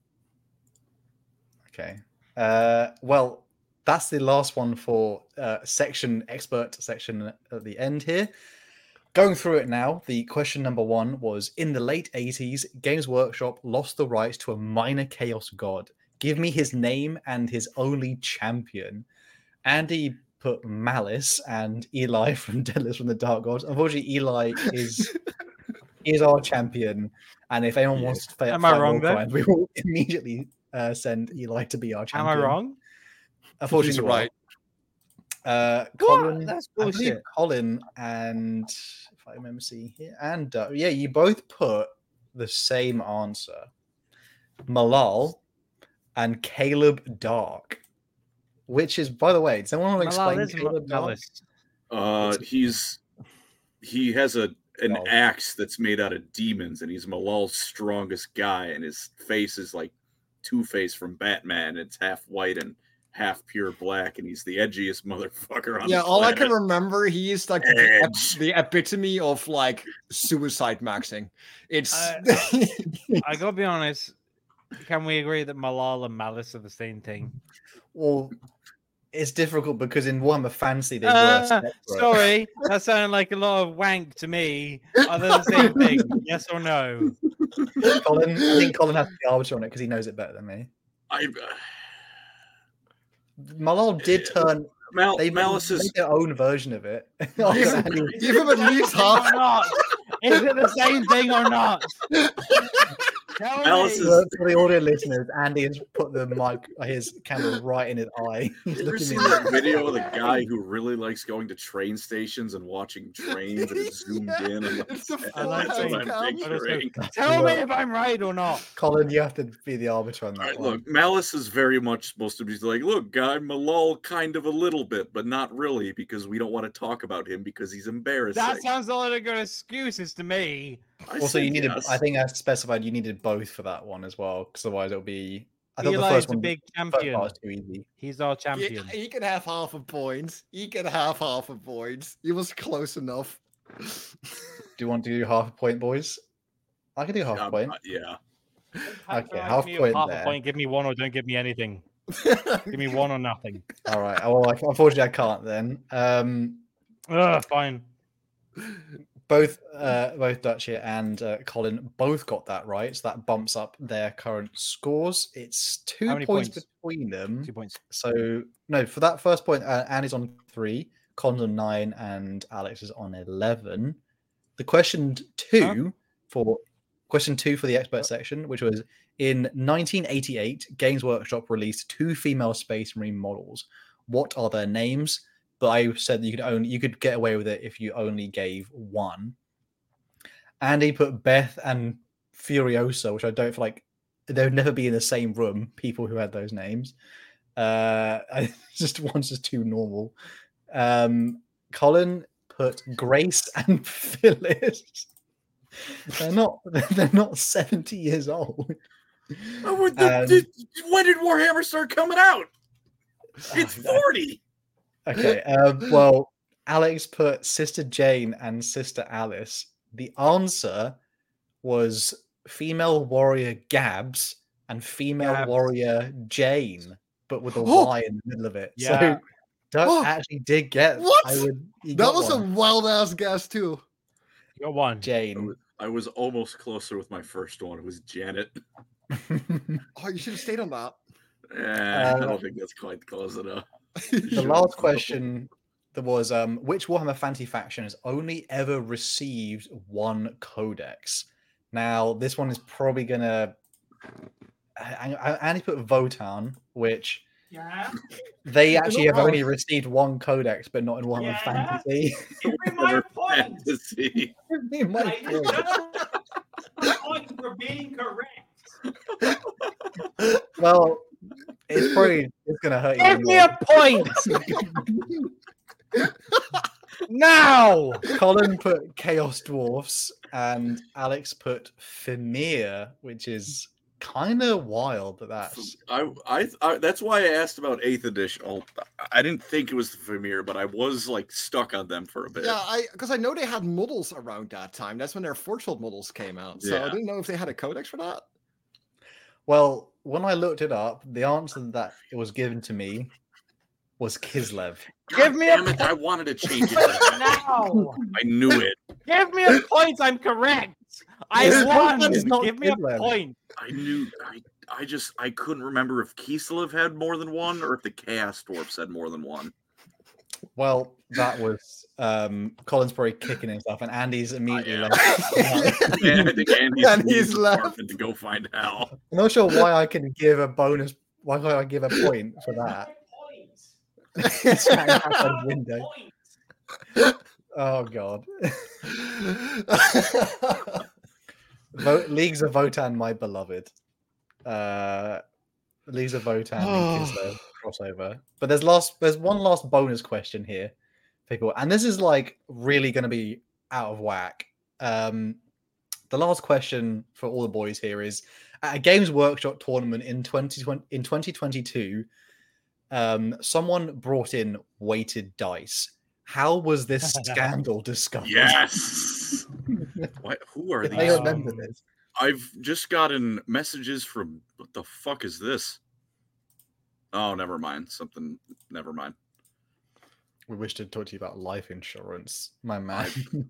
Okay. Uh, well, that's the last one for uh, section expert section at the end here. Going through it now, the question number one was: in the late eighties, Games Workshop lost the rights to a minor chaos god. Give me his name and his only champion. Andy put Malice and Eli from Deadless from the Dark Gods. Unfortunately, Eli is is our champion, and if anyone He wants to fight, Am I fight wrong War then? Crimes, we will immediately uh, send Eli to be our Am champion. I wrong? Unfortunately, He's you are. right. Uh, What? Colin, That's I believe bullshit. Colin and if I remember seeing here, and uh, yeah, you both put the same answer. Malal, and Caleb Dark. Which is, by the way, does anyone want to Malal explain is Caleb Dark? Malice. Uh, he's he has a an Oh. axe that's made out of demons, and he's Malal's strongest guy, and his face is like Two-Face from Batman. It's half white and half pure black, and he's the edgiest motherfucker on Yeah, the all I planet. can remember, he is like the, ep- Edge. the epitome of like suicide maxing. It's Uh, I gotta be honest. Can we agree that Malal and Malice are the same thing? Well, it's difficult because in Warhammer Fantasy they Uh, were separate. sorry, that sounded like a lot of wank to me. Are they the same thing? Yes or no? Colin, I think Colin has to be arbiter on it because he knows it better than me. I, Malal did turn. Mal, They Malice made is their own version of it. give, give him at least half. Or not? Is it the same thing or not? Tell Malice me. is- For for the audio listeners, Andy has put the mic, his camera right in his eye. He's You ever looking seen in that the- video of the guy who really likes going to train stations and watching trains and it's zoomed Yeah, in? And it's the I like that's what seeing I'm cam. picturing. Tell me if I'm right or not. Colin, you have to be the arbiter on that All right, one. look, Malice is very much supposed to be like, look, guy, Malal kind of a little bit, but not really, because we don't want to talk about him because he's embarrassing. That sounds like a good excuses to me. I Also, said you needed. yes. I think I specified you needed both for that one as well, because otherwise it'll be. I thought the Eli's first a one, big the first champion. part was too easy. He's our He, champion. he can have half a point. He can have half a point. He was close enough. Do you want to do half a point, boys? I can do half a Um, point. uh, yeah. Okay, Uh, half give me point half there. a point. Give me one or don't give me anything. Give me one or nothing. All right. Well, I, unfortunately, I can't then. Um, Ugh, fine. both uh, both Dutchie and uh, Colin both got that right, so that bumps up their current scores. It's two How many points, points? between them. Two points. So no, for that first point, uh, Annie's on three, Colin's on nine, and Alex is on eleven. The question two for question two for the expert section, which was in nineteen eighty-eight, Games Workshop released two female Space Marine models. What are their names? But I said that you could only you could get away with it if you only gave one. Andy put Beth and Furiosa, which I don't feel like they would never be in the same room. People who had those names, uh, I just one's just too normal. Um, Colin put Grace and Phyllis. They're not. They're not seventy years old. Oh, what the- Um, did- when did Warhammer start coming out? It's Oh, forty. Okay. Um, well, Alex put Sister Jane and Sister Alice. The answer was female warrior Gabs and female Gabs. warrior Jane, but with a Oh! Y in the middle of it. Yeah. So Doug Oh! actually did get. What? I would. he That got was a one. wild ass guess too. You got one. I Jane. was, I was almost closer with my first one. It was Janet. Oh, you should have stayed on that. Eh, I Uh, don't think that's quite close enough. The last question that was um, which Warhammer Fantasy faction has only ever received one codex? Now, this one is probably gonna. I, I, I only put Votan, which Yeah. they actually have not only received one codex, but not in Warhammer Yeah. Fantasy. Give me my point. Fantasy. Give me my I point. deserve a point for being correct. Well, it's probably it's gonna hurt you. Give me a point now. Colin put Chaos Dwarfs and Alex put Fimir, which is kind of wild that that's. I, I, I, that's why I asked about eighth edition. Oh, I didn't think it was the Vermeer, but I was like stuck on them for a bit. Yeah, I because I know they had models around that time. That's when their Forge World models came out. So I Yeah. didn't know if they had a codex for that. Well, when I looked it up, the answer that it was given to me was Kislev. Give me a Damn it! point I wanted to change it. I now. knew it. Give me a point. I'm correct. I His won. point is not Give me a Kidland. point. I knew. I, I just. I couldn't remember if Kislev had more than one or if the Chaos Dwarfs had more than one. Well, that was um, Colin's probably kicking himself, and Andy's immediately yeah. left. Yeah, I think Andy's, And he's he's left. to go find Hal. I'm not sure why I can give a bonus. Why can't I give a point for that? It's hanging outside the window. Oh god. Vote, Leagues of Votan, my beloved. Uh, Lisa Votan and Kislev crossover. But there's last there's one last bonus question here, people, and this is like really going to be out of whack. Um, the last question for all the boys here is: at a Games Workshop tournament in twenty twenty in twenty twenty-two, um, someone brought in weighted dice. How was this scandal discovered? Yes. What? Who are If these? I remember Um, this. I've just gotten messages from what the fuck is this? Oh, never mind. Something. Never mind. We wish to talk to you about life insurance, my man.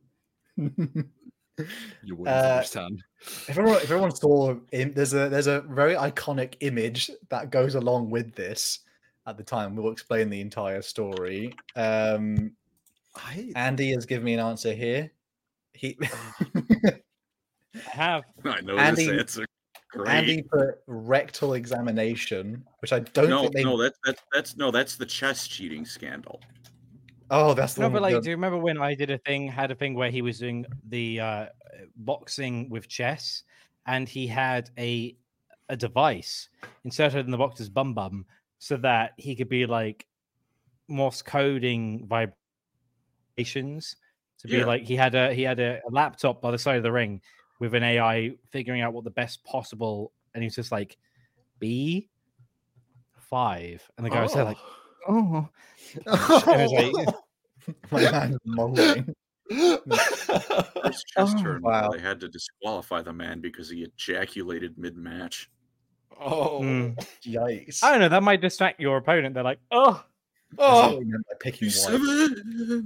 You wouldn't Uh, understand. If everyone, if everyone saw, in, there's a there's a very iconic image that goes along with this. At the time, we'll explain the entire story. Um, I, Andy has given me an answer here. He I have. I know Andy- this answer. Great. Andy put rectal examination, which I don't no, think they. no, that's that's that's no, that's the chess cheating scandal. Oh, that's the No, one. but with like, the- do you remember when I did a thing, had a thing where he was doing the uh, boxing with chess, and he had a a device inserted in the boxer's bum bum so that he could be like Morse coding vibrations to be Yeah. like he had a he had a, a laptop by the side of the ring with an A I figuring out what the best possible, and he was just like B five, and the guy was there like, oh, and it was like, my man's moaning. First chess Oh, tournament, wow. they had to disqualify the man because he ejaculated mid-match. oh, Mm. Yikes! I don't know. That might distract your opponent. They're like, oh, That's what oh, we meant by picking white. Seven.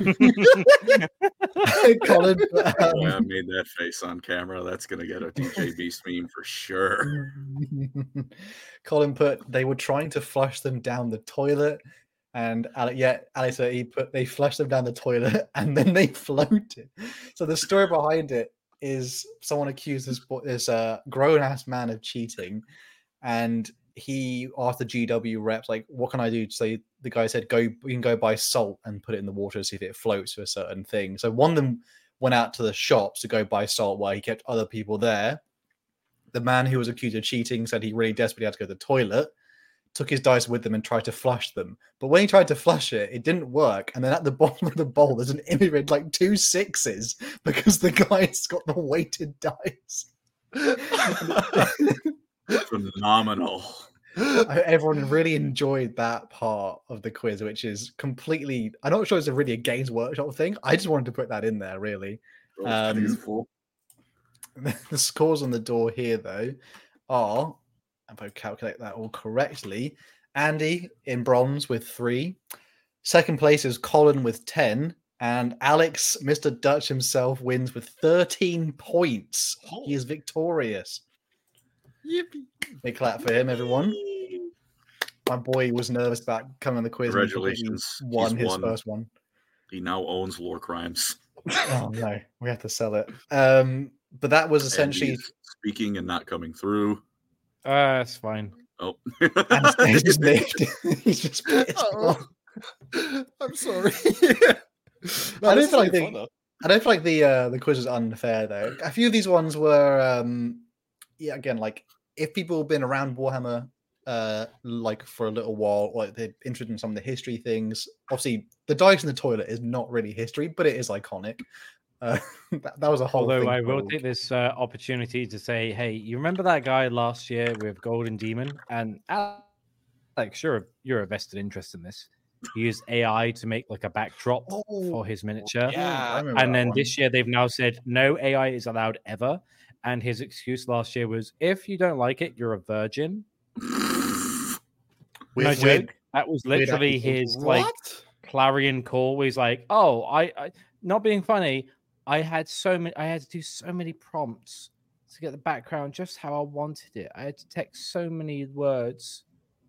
Colin, Boy, I um, made that face on camera. That's gonna get a D J Beast meme for sure. Colin put they were trying to flush them down the toilet, and Ale- yeah, Alex said he put they flushed them down the toilet and then they floated. So the story behind it is someone accused this bo- this uh, grown ass man of cheating, and he asked the G W reps like, "What can I do?" So the guy said, "Go, you can go buy salt and put it in the water to see if it floats to a certain thing." So one of them went out to the shops to go buy salt while he kept other people there. The man who was accused of cheating said he really desperately had to go to the toilet, took his dice with them and tried to flush them. But when he tried to flush it, it didn't work. And then at the bottom of the bowl, there's an image with like two sixes because the guy's got the weighted dice. Phenomenal. Everyone really enjoyed that part of the quiz, which is completely. I'm not sure it's a really a Games Workshop thing. I just wanted to put that in there, really. Um, Truthful. The scores on the door here, though, are, if I calculate that all correctly, Andy in bronze with three. Second place is Colin with ten. And Alex, Mister Dutch himself, wins with thirteen points. He is victorious. yippee. Big clap for him, everyone. My boy was nervous about coming on the quiz. and he completely Congratulations. Won He's his won. first one. He now owns Lore Crimes. Oh, no. We have to sell it. Um, but that was And essentially. he's speaking and not coming through. uh, that's fine. Oh. And he's just moved. He's just pissed off. Oh, I'm sorry. I don't feel like they- I don't feel like the uh, the quiz is unfair though. A few of these ones were, um, yeah, again, like if people have been around Warhammer, uh, like for a little while, like they're interested in some of the history things. Obviously, the dice in the toilet is not really history, but it is iconic. Uh, that, that was a whole. Although thing I will for- take this uh, opportunity to say, hey, you remember that guy last year with Golden Demon? And Alex, you're a, you're a vested interest in this. He used A I to make like a backdrop Oh, for his miniature. yeah. I remember And that then one. this year they've now said no A I is allowed ever. And his excuse last year was, if you don't like it, you're a virgin. Weird- No weird- joke. That was weird literally accusations. his like What? clarion call. Where he's like, "Oh, I, I, not being funny. I had so many. I had to do so many prompts to get the background just how I wanted it. I had to text so many words.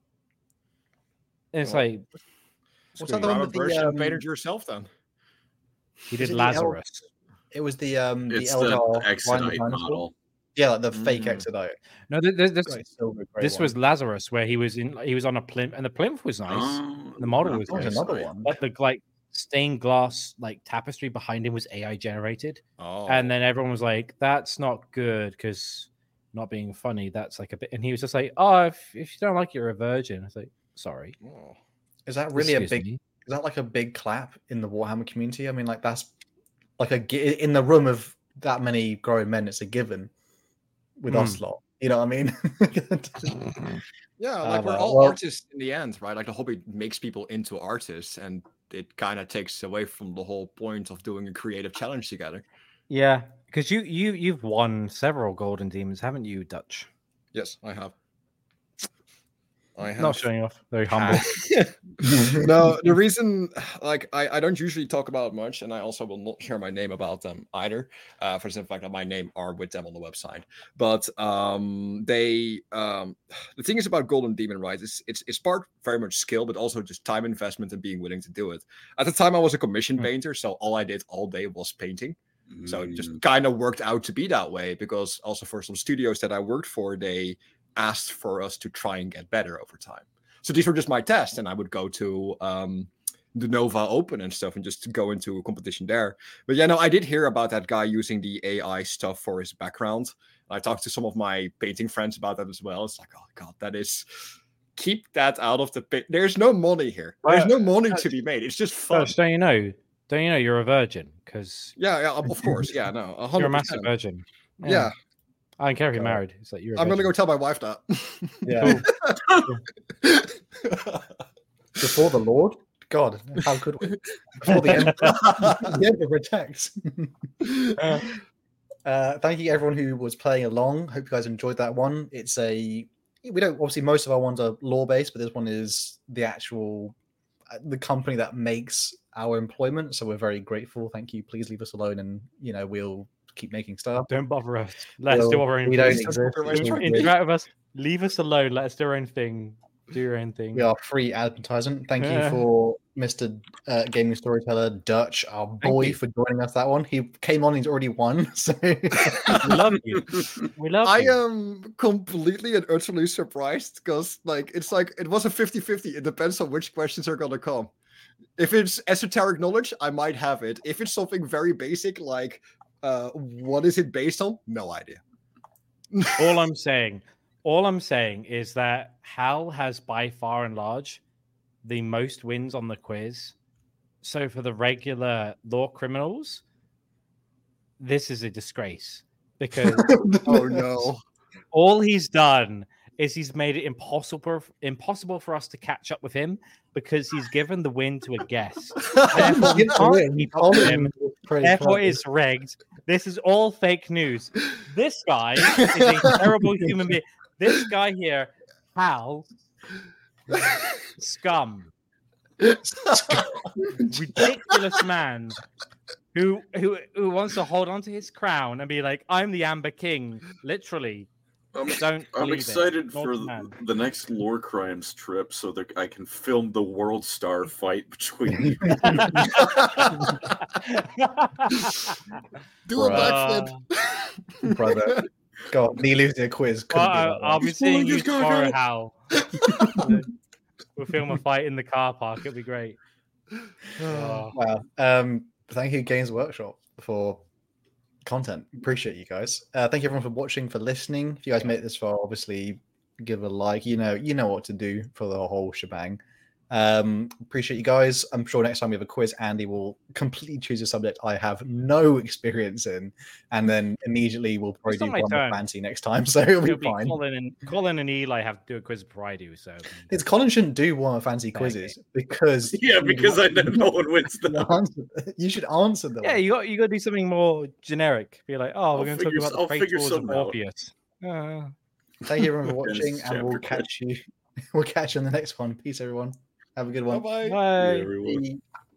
And it's Well, like What's Grab that the one a with the, version of um, Vader yourself then. he is did it the El- Lazarus. It was the um the It's the Eldar Ryan the Exodite Dinosaur. model. Yeah, like the fake Mm. Exodite. No, th- th- this Got a silver grey this one. was Lazarus, where he was in. He was on a plinth, and the plinth was nice. Oh, The model not was the Oh, there's nice. another Exodite. one. But the like stained glass like tapestry behind him was A I generated. Oh. And then everyone was like, "That's not good," because not being funny. That's like a bit. And he was just like, oh, if, if you don't like it, you're a virgin. I was like, sorry. Oh. Is that really Excuse a big? me. Is that like a big clap in the Warhammer community? I mean, like that's like a gi- in the room of that many grown men. It's a given with Hmm. us lot. You know what I mean? Yeah, Ah, like we're well, all well- artists in the end, right? Like the hobby makes people into artists, and it kind of takes away from the whole point of doing a creative challenge together. Yeah, because you you you've won several Golden Demons, haven't you, Dutch? Yes, I have. I have. Not showing off. Very humble. No, the reason, like, I, I don't usually talk about much, and I also will not share my name about them either. Uh, for the simple fact that my name are with them on the website. But um, they, um, the thing is about Golden Demon, right? It's it's it's part very much skill, but also just time investment and being willing to do it. At the time, I was a commission Hmm. painter, so all I did all day was painting. So it Mm. just kind of worked out to be that way, because also for some studios that I worked for, they asked for us to try and get better over time. So these were just my tests, and I would go to um, the Nova Open and stuff and just go into a competition there. But yeah, no, I did hear about that guy using the A I stuff for his background. I talked to some of my painting friends about that as well. It's like, oh god, that is, keep that out of the pit. There's no money here. There's no money to be made. It's just fun. Dutch, don't you know? Don't you know you're a virgin? Because Yeah, yeah, of course. Yeah, no, a you're hundred a massive percent. virgin. Yeah, I don't care if you're God. married. It's like you're. A I'm gonna virgin. go tell my wife that. Yeah. Before the Lord? God, how could we? Before the end, the end protects. uh, thank you everyone who was playing along. Hope you guys enjoyed that one. It's a we don't obviously most of our ones are lore based, but this one is the actual uh, the company that makes our employment. So we're very grateful. Thank you. Please leave us alone, and you know we'll keep making stuff. Don't bother us. Let us We'll- do our own we don't thing. exist. Don't It's all interact good. Interact with us. Leave us alone. Let us do our own thing. Do your own thing. We are free advertisement. Thank Yeah. you for Mister Uh, Gaming Storyteller Dutch, our boy, you. for joining us that one. He came on, he's already won. So We love you. We love I you. am completely and utterly surprised, because like it's like it was a fifty-fifty. It depends on which questions are gonna come. If it's esoteric knowledge, I might have it. If it's something very basic like uh what is it based on? No idea. all I'm saying, all I'm saying is that Hal has by far and large the most wins on the quiz. So for the regular law criminals, this is a disgrace because Oh no. all he's done is he's made it impossible impossible for us to catch up with him because he's given the win to a guest. Therefore, we can't keep up with him. Therefore, it's rigged. This is all fake news. This guy is a terrible human being. This guy here, Hal, scum, ridiculous man who who who wants to hold on to his crown and be like, "I'm the Amber King," literally. I'm, Don't. I'm believe it. excited Not for a the, man. the next Lore Crimes trip so that I can film the World Star fight between you. Do a Uh, backflip. Brother. God, me losing a quiz. well, Couldn't be I'll, that I'll one. be He's seeing pulling you his cock tomorrow, out. Hal. We'll film a fight in the car park. It'll be great. Oh. Wow. Um, thank you, Games Workshop, for content. Appreciate you guys. Uh, thank you everyone for watching, for listening. If you guys made it this far, obviously give a like. You know, you know what to do for the whole shebang. Um, appreciate you guys. I'm sure next time we have a quiz, Andy will completely choose a subject I have no experience in, and then immediately we'll probably It's do not my one turn. with Fancy next time, so it'll be It'll be fine. Colin and Colin and Eli have to do a quiz before I do. So It's Colin shouldn't do one of Fancy Fair quizzes because Yeah, because I know no one wins you, them. answer, you should answer them. yeah, you got you got to do something more generic. Be like, oh, I'll we're going to talk figure- about I'll the figure fate wars of something out. Orpheus. Uh, Thank you everyone for Dennis watching, and we'll chapter catch you. We'll catch you on the next one. Peace, everyone. Have a good one. Bye bye. bye. Yeah, everyone. Bye.